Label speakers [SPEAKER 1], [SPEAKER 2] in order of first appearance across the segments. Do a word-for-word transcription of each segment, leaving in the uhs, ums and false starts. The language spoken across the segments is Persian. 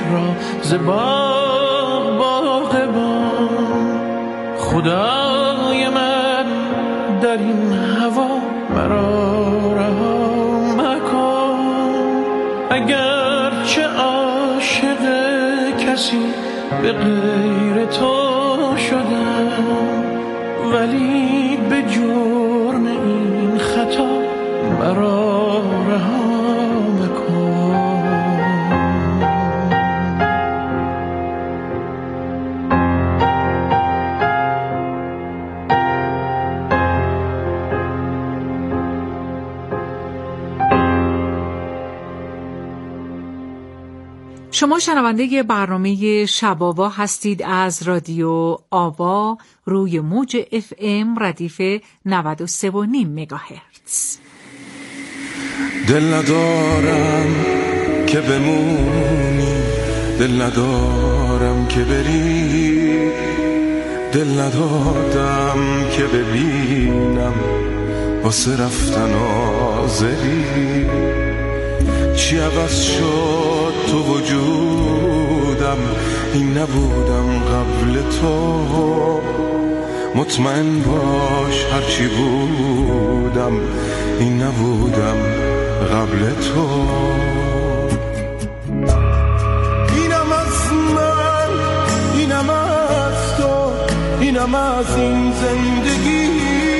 [SPEAKER 1] را ز باغ باغبان. خدای من در این هوا مرا رها مکن. اگر چه عاشق کسی به غیر تو شدم، ولی به جرم این خطا مرا رها مکن.
[SPEAKER 2] شما شنونده برنامه شب‌آوا هستید از رادیو آوا روی موج اف ام ردیف نود و سه و نیم مگاهرتز.
[SPEAKER 3] دل ندارم که بمونی، دل ندارم که بری، دل ندادم که ببینم واسه رفتن آزری. چی عوض شد تو وجودم، این نبودم قبل تو. مطمئن باش هرچی بودم، این نبودم قبل تو. اینم از من، اینم از تو، اینم از این زندگی.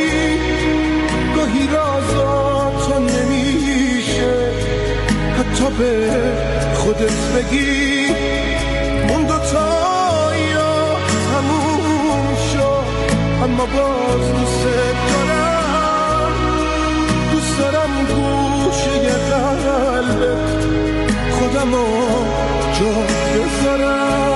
[SPEAKER 3] گاهی رازا تو نمیشه حتی به خودت بگی. اون دوتا یا تموم شد، اما باز دوست دارم. دوست دارم گوشه قلبت خودمو جا بذارم.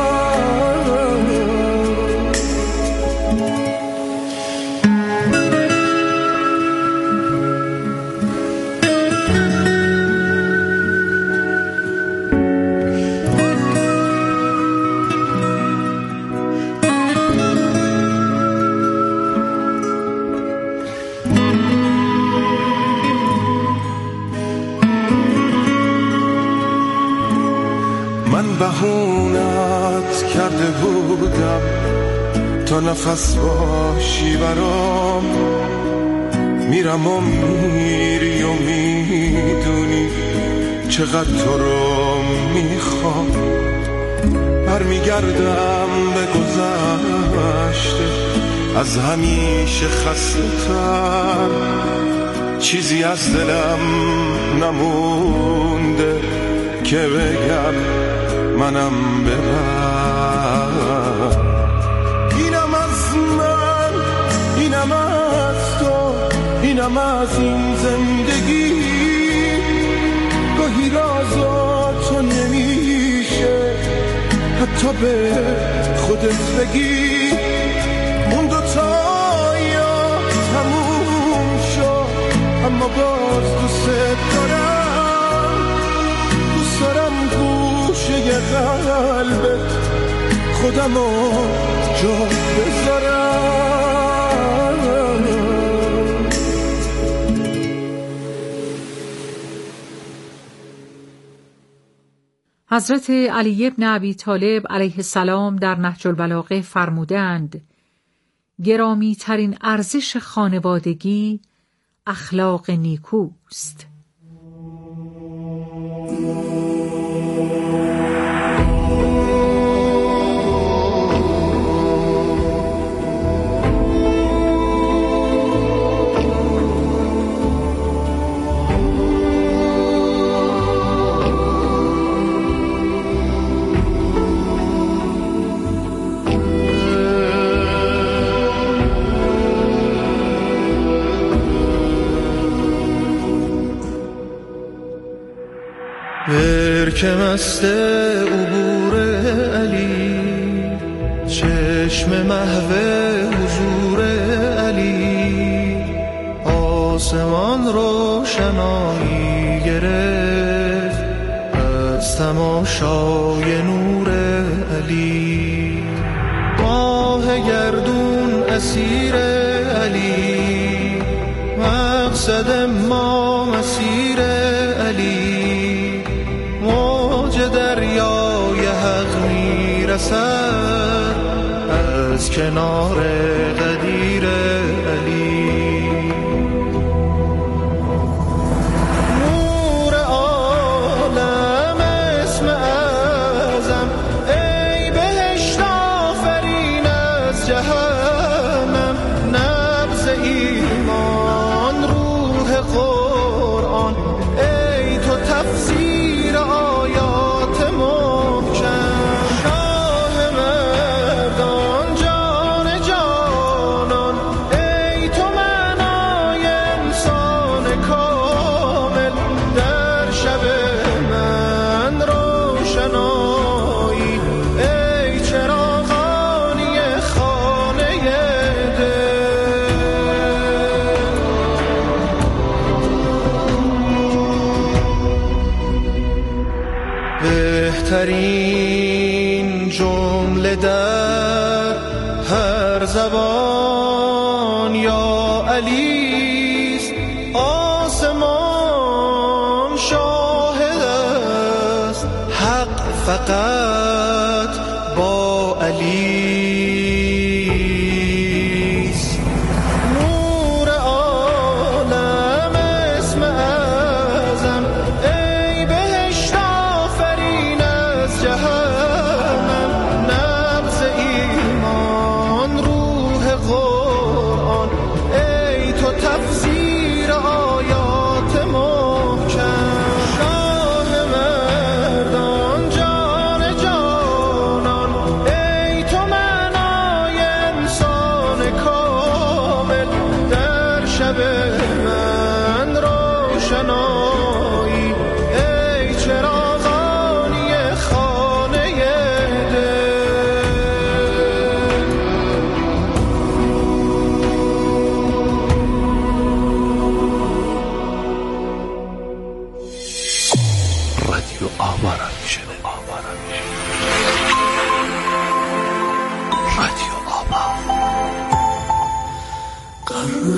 [SPEAKER 3] بهونت کرده بودم تا نفس باشی برام. میرم و میری و میدونی چقدر تو رو میخوام. برمیگردم به گذشته از همیشه خسته تر. چیزی از دلم نمونده که بگم منم ببر. اینم از من، اینم از تو، اینم از این زندگی. گاهی رازا تو نمیشه حتی به خودت بگی. اون دوتا یا تموم شد، اما باز دوست دارم. دوست دارم گوشه قلبت خودمو جا بذارم.
[SPEAKER 2] حضرت علی ابن ابی طالب علیه السلام در نهج البلاغه فرمودند: گرامی ترین ارزش خانوادگی اخلاق نیکوست.
[SPEAKER 4] که مست عبور علی، چشم محو حضور علی. آسمان روشنایی گرفت از تماشای نور علی. ماه گردون اسیر علی، مقصد ما مسیر علی. موج دریای رسد از کنار قدیر علی. نور عالم اسم اعظم، ای بهشت آفرین از جهنم. نبض ایمان روح قرآن، ای تو تفسیر آیات محکم. شاه مردان جان جانان، ای تو معنای انسان کامل. در شب من روشنایی، ای چراغانی خانه دل. بهترین جمله در هر زبان یا علیست. آسمان شاهد است، حق فقط با علیست. نور عالم اسم اعظم، ای بهشت آفرین از جهنم. نبض ایمان روح قرآن، ای تو تفسیر آیات محکم. شاه مردان جان جانان، ای تو معنای انسان کامل. در شب من روشنایی، ای چراغانی خانه دل.
[SPEAKER 1] رادیو آوا را میشنه آوا را میشنه رادیو آوا.
[SPEAKER 3] غرق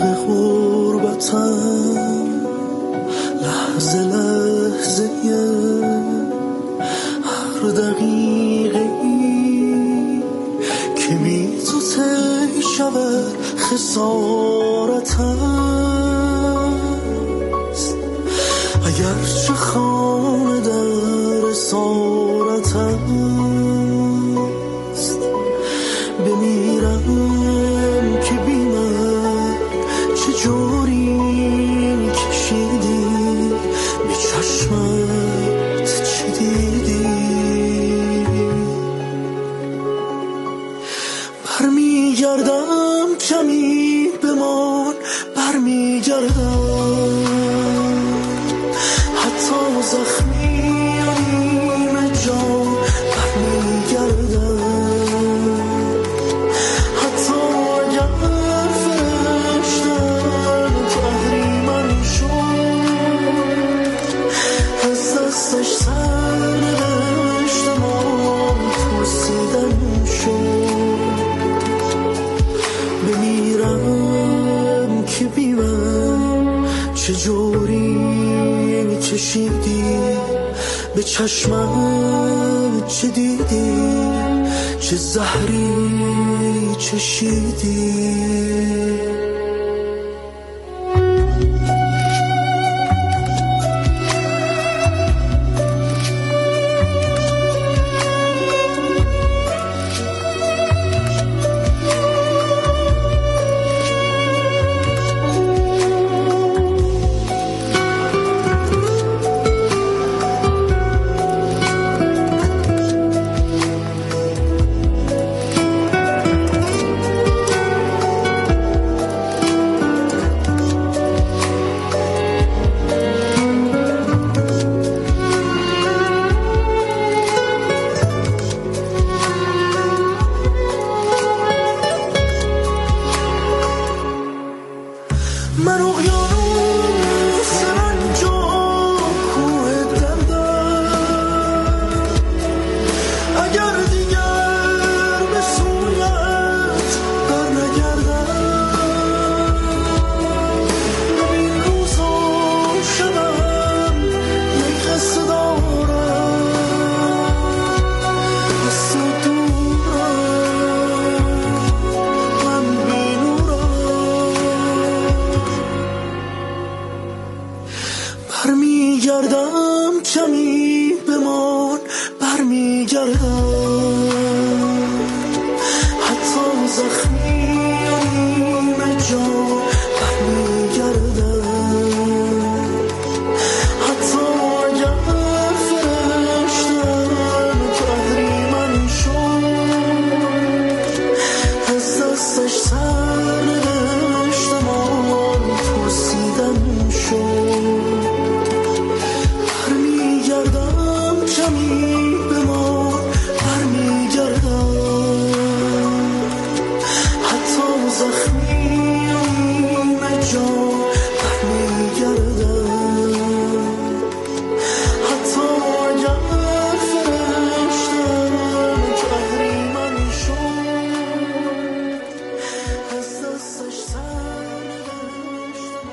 [SPEAKER 3] غربتم لحظه لحظه، هر دقیقه ای که بی تو طی شود خسارتست. اگرچه خانه در اسارتست، بمیرم که بی من چجوری کشیدی به چشمت چی دیدی. برمیگردم کمی بمان، برمیگردم حتی زخمی و نیمه جان. برمیگردم حتی اگر فرشتم تحریمم شد. از دستش سر نوشتم و پرسیدم شد. بمیرم که بی من چجوری کشیدی به چشمم چه دیدی، چه زهری چشیدی. برمیگردم حتی زخمی و نیمه جان برمیگردم حتی اگر فرشتن تو اهریمن شد از دستش سر نداشتم آن پرسیدن شد برمیگردم کمی به ما برمیگردم حتی زخمی و نیمه جان برمیگردم حتی اگر فرشتن تو اهریمن شد از دستش سر نداشتم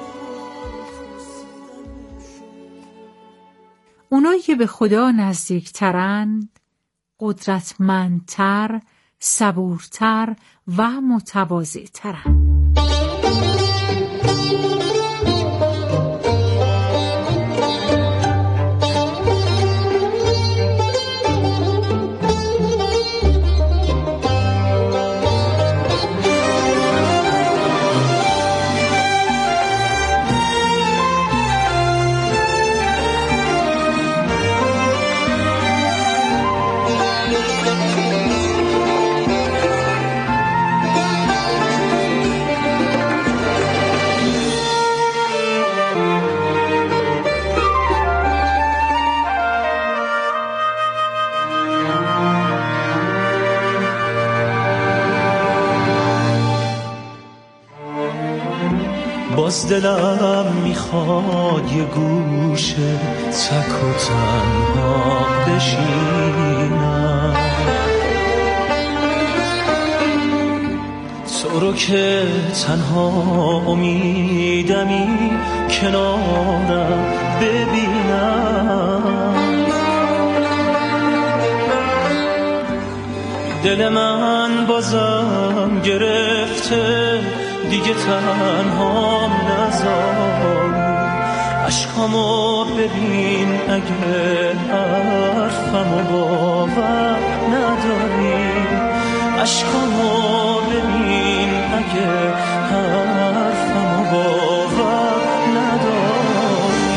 [SPEAKER 2] اونایی که به خدا نزدیکترند قدرتمندتر، صبورتر و متواضع‌ترند.
[SPEAKER 4] باز دلم میخواد یه گوشه تک و تنها بشینم تو رو که تنها امیدمی کنارم ببینم دل من بازم گرفته دیگه تنهام نذاری عشقامو ببین اگه حرفمو باور نداری عشقامو ببین اگه حرفمو باور نداری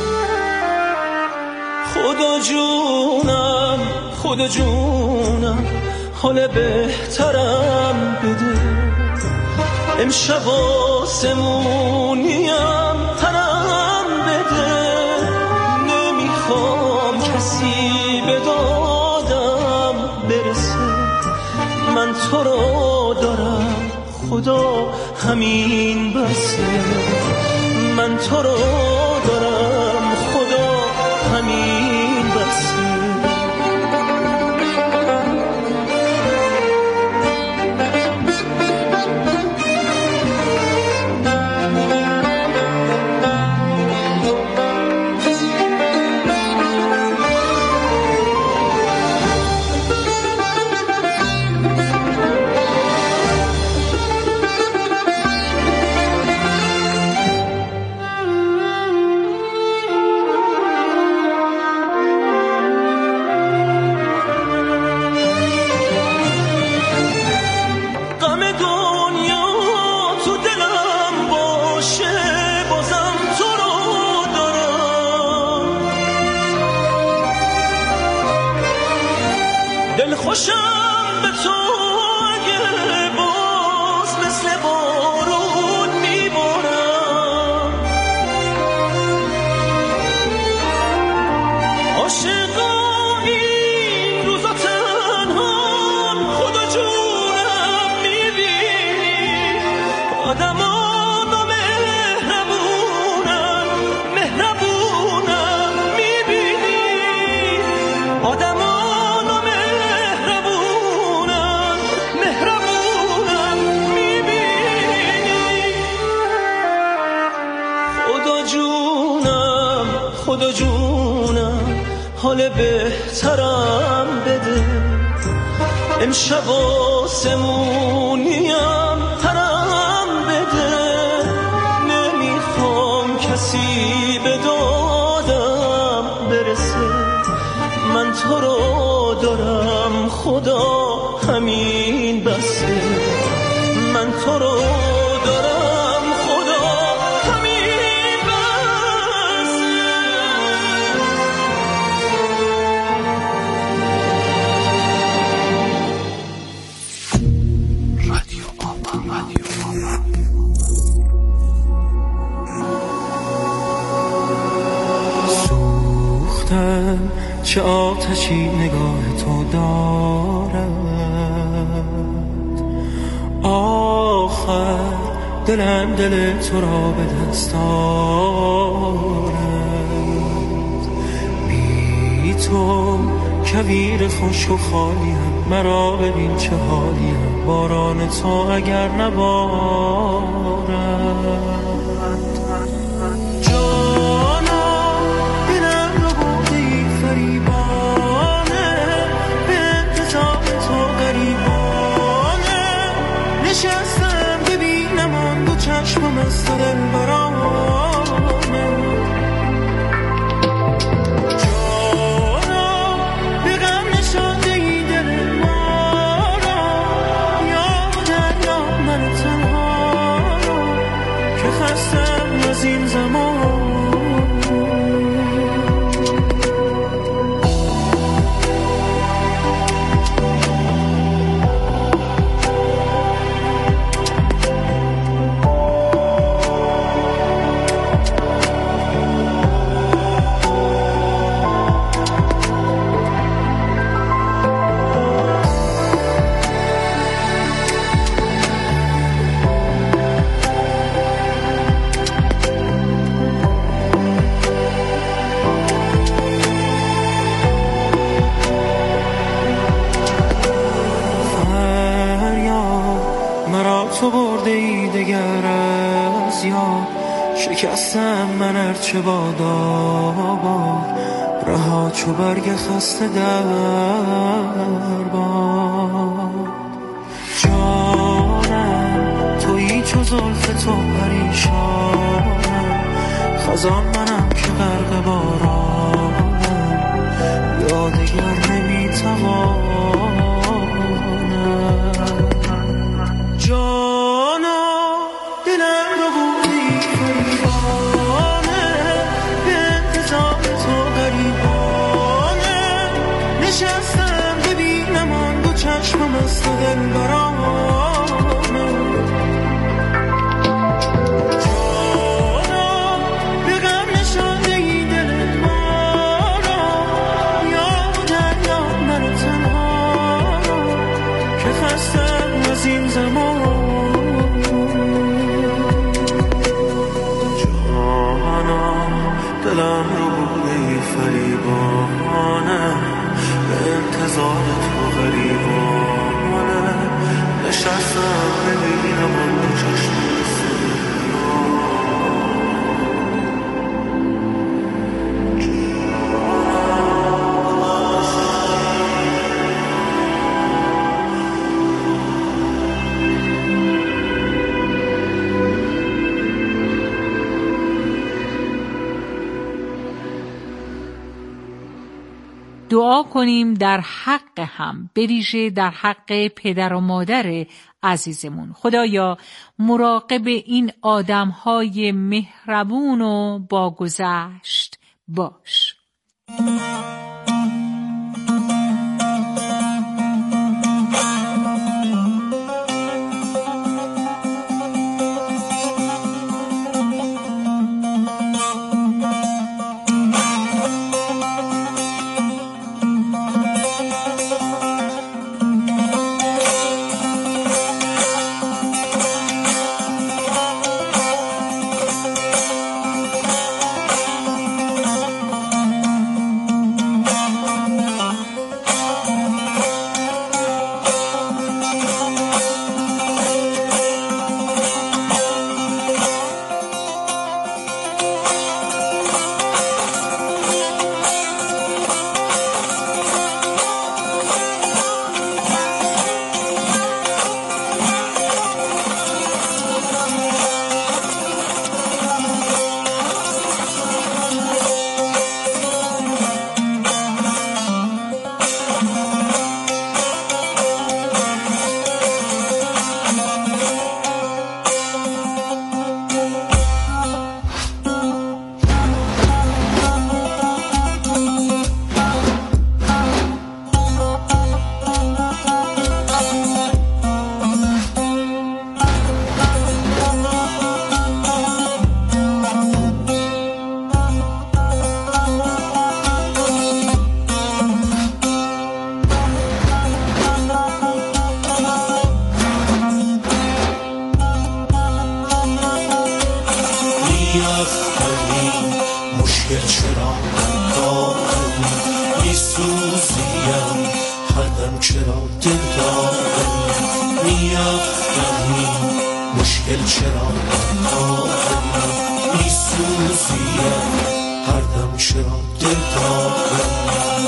[SPEAKER 4] خدا جونم خدا جونم حال بهترم بده امشب آسمونیم تنم بده نمیخوام کسی به دادم برسه من تو رو دارم خدا همین بسه من تو رو دارم خدا همین بسه خوشم به تو اگه باز مثل بارون میبارم عاشقا این روزا تنها خدا جونم میبینی آدمان و مهربونم مهربونم میبینی آدمان خدا جونم حال بهترم بده امشب آسمونیم ترم بده نمیخوام کسی به دادم برسه من تو رو دارم خدا همین بسه، من تو رو دارم خدا همین بسه.
[SPEAKER 1] رادیو آوا، رادیو آوا.
[SPEAKER 3] سوختم چه آتشی نگاه تو دارد، آخر دلم دل تو را به دست آرد. بی تو کویر خشک و خالیم، مرا ببین چه حالیم، باران تو اگر نبارد. نشستم ببینم آن دو چشمم از تو دل برامه، جانا به غم نشانده ای دل ما را، یا دریا من تنها را که خستم از این زمان. تو برده ای دگر از یاد، شکستم من ارچه باد آباد، رها چو برگ خسته در باد. جانم تویی چو زلف تو پریشانم، خزان منم که غرق بارانم، یا دگر نمیتوانم. جانا دلم رو بودی فریبانه، به انتظار تو غریبانه، نشستم ببینم آن دو چشمم از تو دل برامه. جانا به غم نشانده ای دل ما را، یا دریا من تنها را که خستم از این زمان. دلم رو بوده فریبانه، به انتظار تو غریبانه، نشستم ببینم آن دو چشم
[SPEAKER 2] دعا کنیم در حق هم، به ویژه در حق پدر و مادر عزیزمون. خدایا مراقب این آدم‌های مهربون و با گذشت باش.
[SPEAKER 1] دل دارم میافکنی مشکل چرا دارم میسوزیم هر دم چرا دل دارم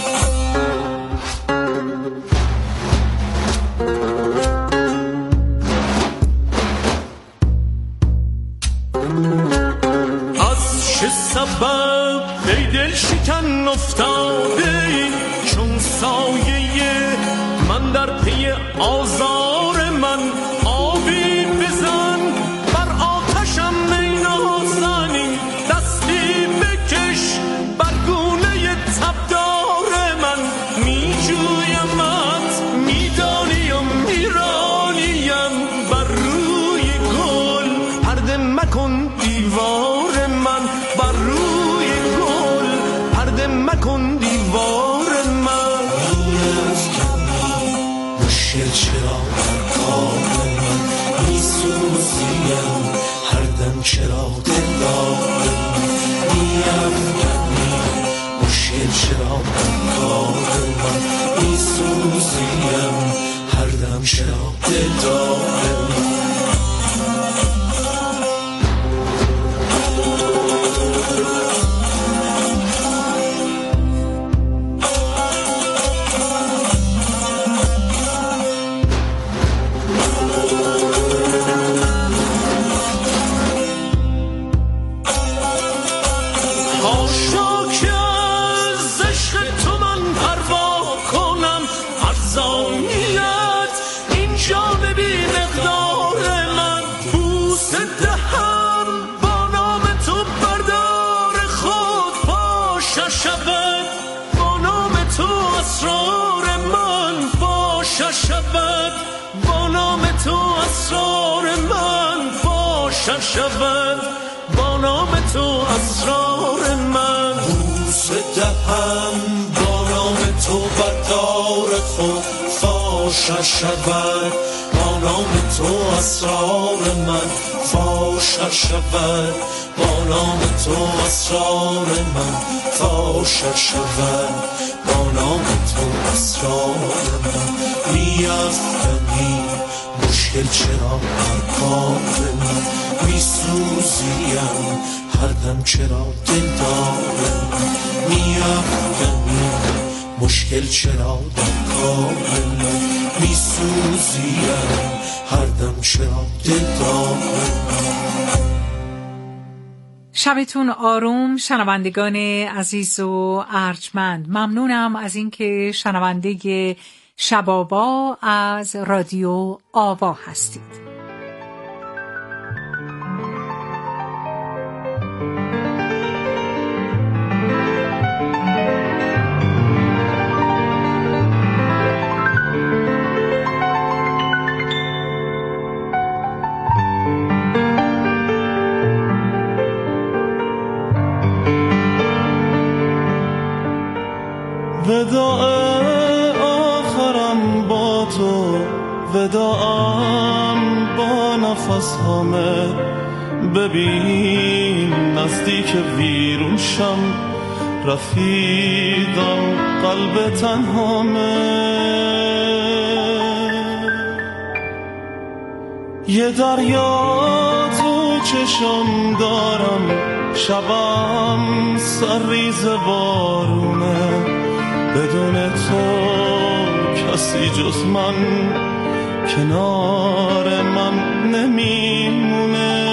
[SPEAKER 3] سبب ای دل شکن افتاده چون سایه من در پی آزار من آبی بزن بر آتشم می نازنی دستی بکش بر گونه تبدار من می جویمت می دانیم میرانیم بر روی گل پرده مکن دیوار من بر روی گل پرده مکن دیوار من
[SPEAKER 1] میافکنی مشکل چرا در کار من میسوزیم هر دم چرا دل دارم میافکنی مشکل چرا در کار من میسوزیم هر دم چرا دل دارم
[SPEAKER 3] شود با نام تو اسرار من فاش شود با نام تو اسرار من
[SPEAKER 1] بوسه دهم با نام تو بردار خود فاش شود با نام تو اسرار من فاش شود با نام تو اسرار من فاش شود با نام تو اسرار من میافکنی مشکل چرا هر کار من میسوزیم هر دم چرا دل دارم میافکنی مشکل چرا در کار من میسوزیم هر دم چرا دل دارم.
[SPEAKER 2] شبتون آروم شنوندگان عزیز و ارجمند. ممنونم از اینکه شنونده شبابا از رادیو آوا هستید.
[SPEAKER 3] وداع آخرم با تو وداعم با نفس همه ببین نزدیک ویرون شم رفیقم قلب تنهامه یه دریا تو چشم دارم شبم سرریز بارونه بدون تو کسی جز من کنار من نمیمونه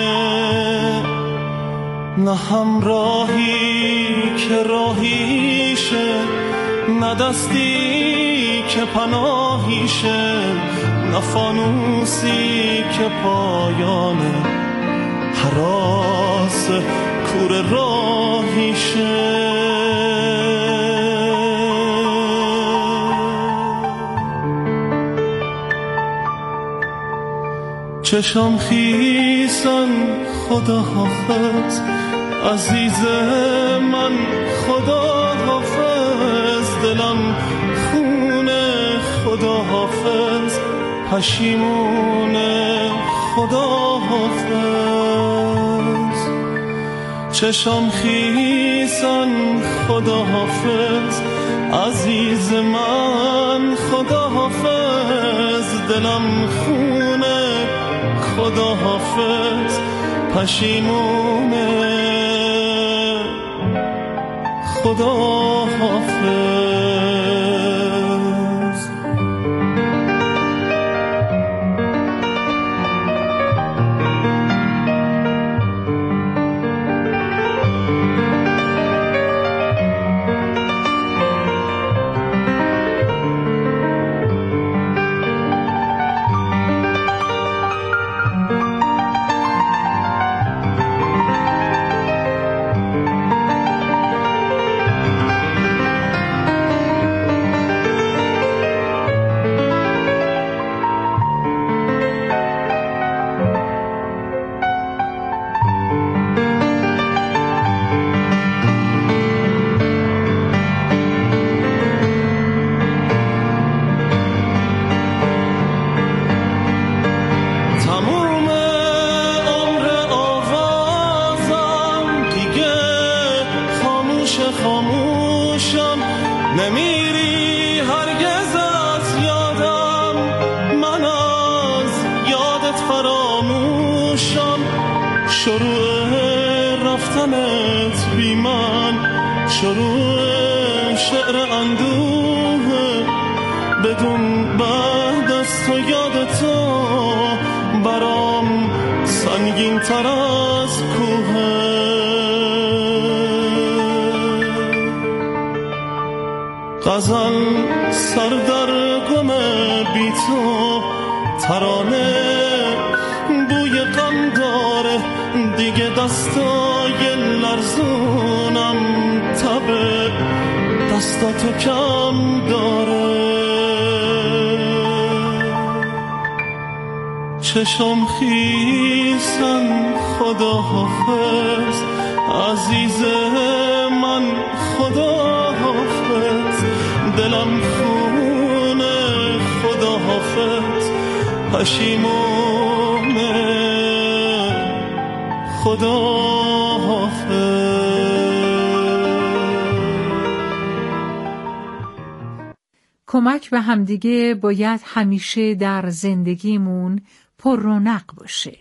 [SPEAKER 3] نه همراهی که راهیشه نه دستی که پناهیشه نه فانوسی که پایانه هراس کور راهیشه چشم خیسن خدا حافظ عزیز من خدا حافظ دلم خونه خدا حافظ پشیمونه خدا حافظ چشم خیسن خدا حافظ عزیز من خدا حافظ دلم خونه خدا حافظ پشیمونه خدا حافظ. خاموشم نمیری هرگز از یادم، من از یادت فراموشم. شروع رفتنت بی من شروع شعر اندوه، بدون بعد از تو یاد تو برام سنگین تر از کوه. غزل سر در گم بی تو، ترانه بوی غم داره دیگه، دستای لرزونم تب دستاتو کم داره. چشم خیسن خدا حافظ عزیز من، خدا حافظ دلم خونه، خدا حافظ پشیمونه، خدا حافظ.
[SPEAKER 2] کمک به همدیگه باید همیشه در زندگیمون پر رونق باشه.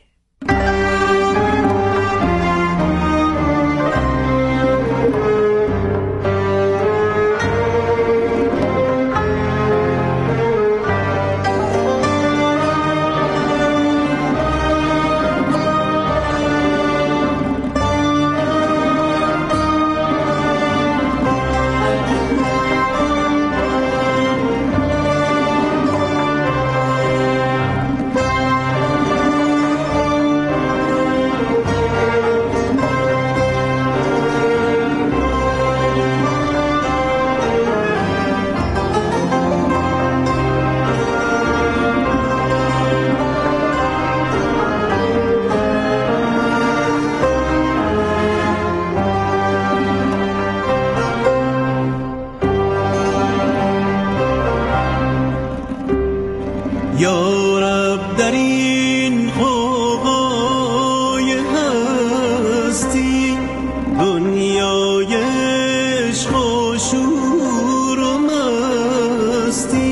[SPEAKER 3] یا رب در این غوغای هستی، دنیای عشق و شور و مستی،